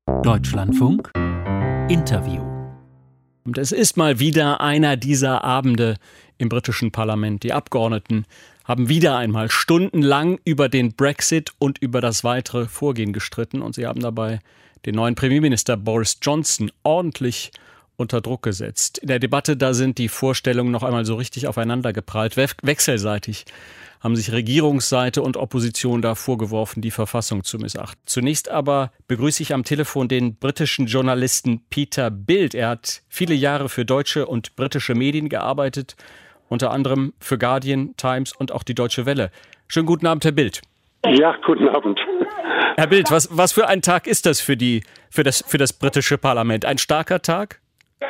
Deutschlandfunk Interview. Und es ist mal wieder einer dieser Abende im britischen Parlament. Die Abgeordneten haben wieder einmal stundenlang über den Brexit und über das weitere Vorgehen gestritten. Und sie haben dabei den neuen Premierminister Boris Johnson ordentlich unter Druck gesetzt. In der Debatte, da sind die Vorstellungen noch einmal so richtig aufeinander geprallt. Wechselseitig haben sich Regierungsseite und Opposition da vorgeworfen, die Verfassung zu missachten. Zunächst aber begrüße ich am Telefon den britischen Journalisten Peter Bild. Er hat viele Jahre für deutsche und britische Medien gearbeitet, unter anderem für Guardian, Times und auch die Deutsche Welle. Schönen guten Abend, Herr Bild. Ja, guten Abend. Herr Bild, was für ein Tag ist das für das britische Parlament? Ein starker Tag?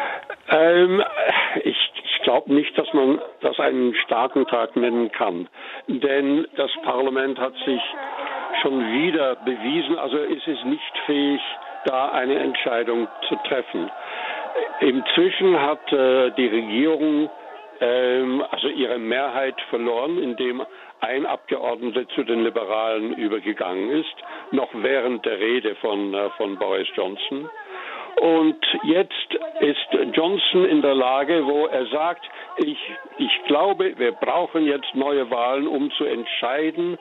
Ich glaube nicht, dass man das einen starken Tag nennen kann. Denn das Parlament hat sich schon wieder bewiesen, also es ist nicht fähig, da eine Entscheidung zu treffen. Inzwischen hat die Regierung also ihre Mehrheit verloren, indem ein Abgeordneter zu den Liberalen übergegangen ist, noch während der Rede von Boris Johnson. Und jetzt ist Johnson in der Lage, wo er sagt, ich glaube, wir brauchen jetzt neue Wahlen, um zu entscheiden,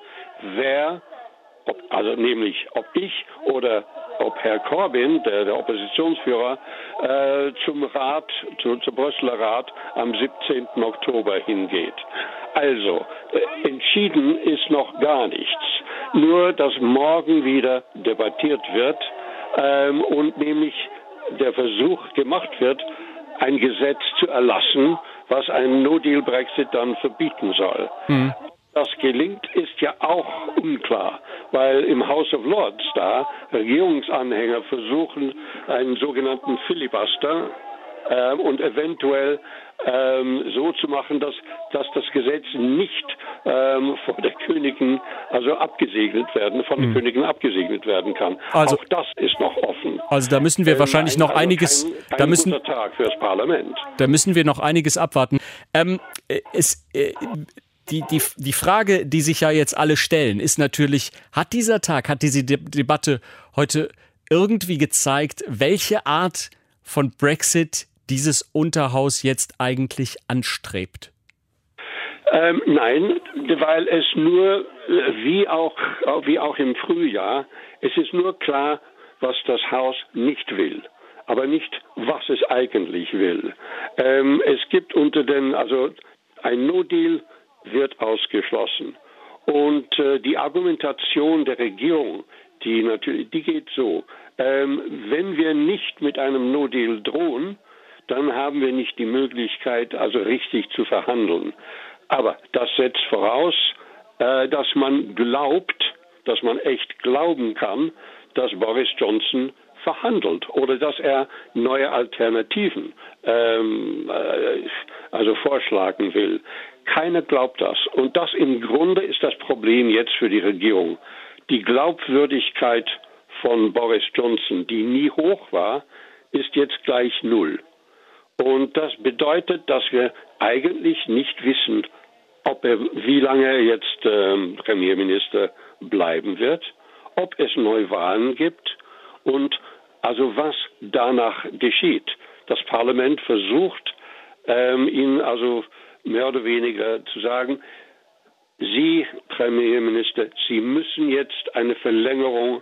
ob ich oder ob Herr Corbyn, der Oppositionsführer, zum Brüsseler Rat am 17. Oktober hingeht. Also, entschieden ist noch gar nichts. Nur, dass morgen wieder debattiert wird und nämlich der Versuch gemacht wird, ein Gesetz zu erlassen, was einen No-Deal-Brexit dann verbieten soll. Das gelingt, ist ja auch unklar, weil im House of Lords da Regierungsanhänger versuchen, einen sogenannten Filibuster und eventuell so zu machen, dass das Gesetz nicht von der Königin, also von der Königin abgesegnet werden kann. Also, auch das ist noch offen. Also da müssen wir wahrscheinlich noch einiges. Kein guter Tag fürs Parlament. Da müssen wir noch einiges abwarten. Die Frage, die sich ja jetzt alle stellen, ist natürlich, hat diese Debatte heute irgendwie gezeigt, welche Art von Brexit dieses Unterhaus jetzt eigentlich anstrebt? Nein, weil es nur, wie auch im Frühjahr, es ist nur klar, was das Haus nicht will, aber nicht, was es eigentlich will. Es gibt ein No-Deal wird ausgeschlossen. Und die Argumentation der Regierung, die geht so, wenn wir nicht mit einem No-Deal drohen, dann haben wir nicht die Möglichkeit, also richtig zu verhandeln. Aber das setzt voraus, dass man echt glauben kann, dass Boris Johnson verhandelt oder dass er neue Alternativen vorschlagen will. Keiner glaubt das. Und das im Grunde ist das Problem jetzt für die Regierung. Die Glaubwürdigkeit von Boris Johnson, die nie hoch war, ist jetzt gleich null. Und das bedeutet, dass wir eigentlich nicht wissen, wie lange er jetzt Premierminister bleiben wird, ob es Neuwahlen gibt und also was danach geschieht. Das Parlament versucht, ihn also mehr oder weniger zu sagen, Sie, Premierminister, Sie müssen jetzt eine Verlängerung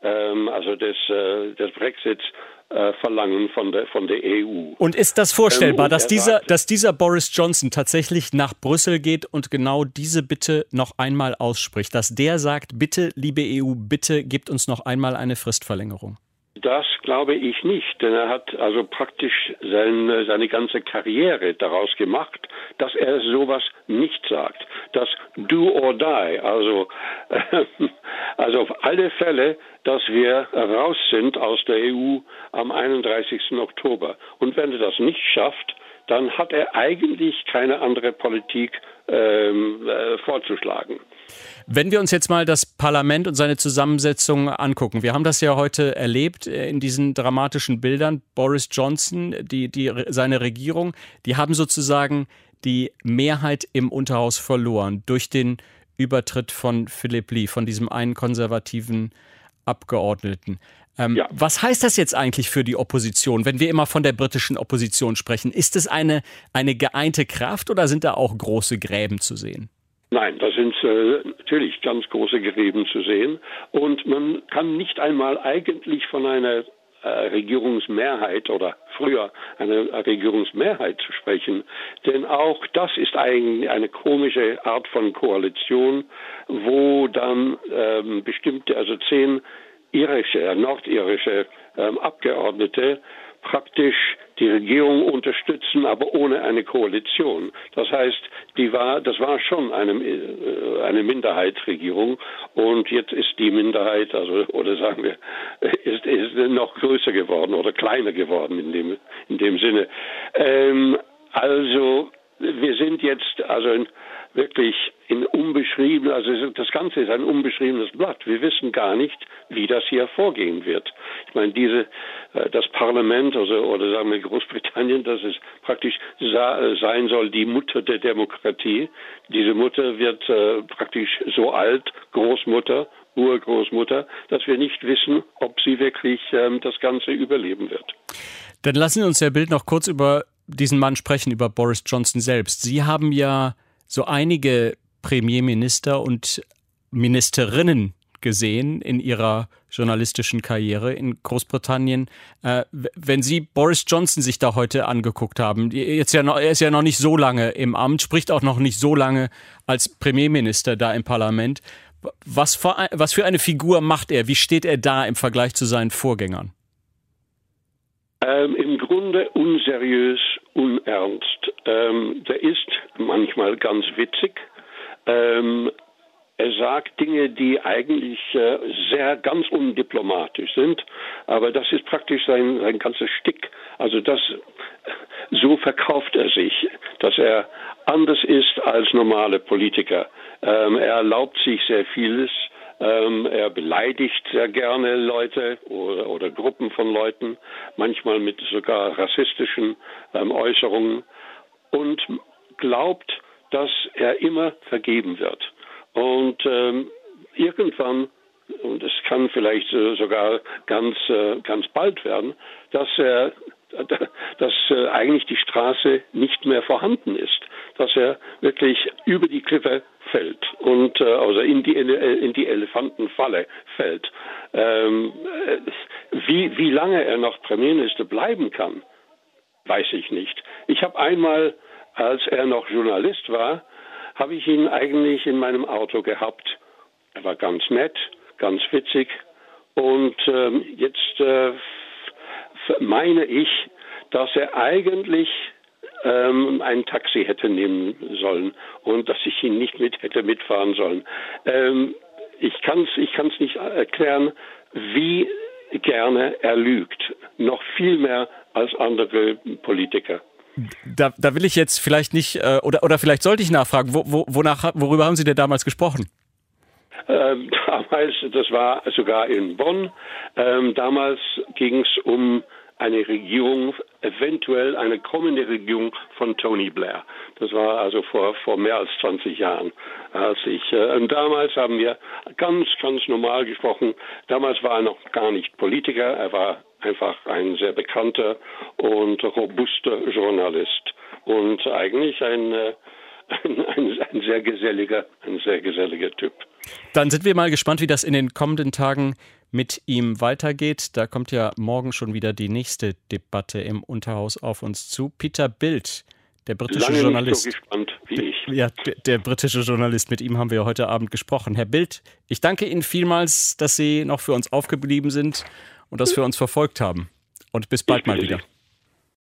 des Brexits verlangen von der EU. Und ist das vorstellbar, dass dieser Boris Johnson tatsächlich nach Brüssel geht und genau diese Bitte noch einmal ausspricht, dass der sagt, bitte, liebe EU, bitte gebt uns noch einmal eine Fristverlängerung? Das glaube ich nicht, denn er hat also praktisch seine ganze Karriere daraus gemacht, dass er sowas nicht sagt. Das Do or Die, also auf alle Fälle, dass wir raus sind aus der EU am 31. Oktober. Und wenn er das nicht schafft, dann hat er eigentlich keine andere Politik vorzuschlagen. Wenn wir uns jetzt mal das Parlament und seine Zusammensetzung angucken, wir haben das ja heute erlebt in diesen dramatischen Bildern. Boris Johnson, seine Regierung, die haben sozusagen die Mehrheit im Unterhaus verloren durch den Übertritt von Philip Lee, von diesem einen konservativen Abgeordneten. Ja. Was heißt das jetzt eigentlich für die Opposition, wenn wir immer von der britischen Opposition sprechen? Ist es eine geeinte Kraft oder sind da auch große Gräben zu sehen? Nein, da sind natürlich ganz große Gräben zu sehen. Und man kann nicht einmal eigentlich von einer Regierungsmehrheit oder früher eine Regierungsmehrheit sprechen. Denn auch das ist eigentlich eine komische Art von Koalition, wo dann bestimmte, also 10 nordirische Abgeordnete praktisch die Regierung unterstützen, aber ohne eine Koalition. Das heißt, das war schon eine Minderheitsregierung und jetzt ist die Minderheit, oder sagen wir, ist noch größer geworden oder kleiner geworden in dem Sinne. Also wir sind jetzt wirklich das Ganze ist ein unbeschriebenes Blatt. Wir wissen gar nicht, wie das hier vorgehen wird. Ich meine, das Parlament, oder sagen wir Großbritannien, das es praktisch sein soll, die Mutter der Demokratie. Diese Mutter wird praktisch so alt, Urgroßmutter, dass wir nicht wissen, ob sie wirklich das Ganze überleben wird. Dann lassen Sie uns, Herr Bildt, noch kurz über diesen Mann sprechen, über Boris Johnson selbst. Sie haben ja so einige Premierminister und Ministerinnen gesehen in Ihrer journalistischen Karriere in Großbritannien. Wenn Sie Boris Johnson sich da heute angeguckt haben, er ist ja noch nicht so lange im Amt, spricht auch noch nicht so lange als Premierminister da im Parlament. Was für eine Figur macht er? Wie steht er da im Vergleich zu seinen Vorgängern? Im Grunde unseriös, unernst. Der ist manchmal ganz witzig. Er sagt Dinge, die eigentlich ganz undiplomatisch sind, aber das ist praktisch sein ganzes Stick. Also so verkauft er sich, dass er anders ist als normale Politiker. Er erlaubt sich sehr vieles. Er beleidigt sehr gerne Leute oder Gruppen von Leuten, manchmal mit sogar rassistischen Äußerungen und glaubt, dass er immer vergeben wird. Und irgendwann, und es kann vielleicht sogar ganz bald werden, dass eigentlich die Straße nicht mehr vorhanden ist, dass er wirklich über die Klippe fällt und also in die Elefantenfalle fällt. Wie lange er noch Premierminister bleiben kann, weiß ich nicht. Ich habe einmal, als er noch Journalist war, habe ich ihn eigentlich in meinem Auto gehabt. Er war ganz nett, ganz witzig und jetzt meine ich, dass er eigentlich ein Taxi hätte nehmen sollen und dass ich ihn nicht hätte mitfahren sollen. Ich kann's nicht erklären, wie gerne er lügt. Noch viel mehr als andere Politiker. Da will ich jetzt vielleicht nicht, oder vielleicht sollte ich nachfragen, worüber haben Sie denn damals gesprochen? Damals, das war sogar in Bonn, damals ging es um eine Regierung, eventuell eine kommende Regierung von Tony Blair. Das war also vor mehr als 20 Jahren. Und damals haben wir ganz normal gesprochen. Damals war er noch gar nicht Politiker, er war einfach ein sehr bekannter und robuster Journalist und eigentlich ein sehr geselliger Typ. Dann sind wir mal gespannt, wie das in den kommenden Tagen mit ihm weitergeht. Da kommt ja morgen schon wieder die nächste Debatte im Unterhaus auf uns zu. Peter Bildt, der britische Journalist. Nicht so gespannt wie ich. Ja, der britische Journalist, mit ihm haben wir heute Abend gesprochen. Herr Bildt, ich danke Ihnen vielmals, dass Sie noch für uns aufgeblieben sind und das für uns verfolgt haben. Und bis bald mal wieder.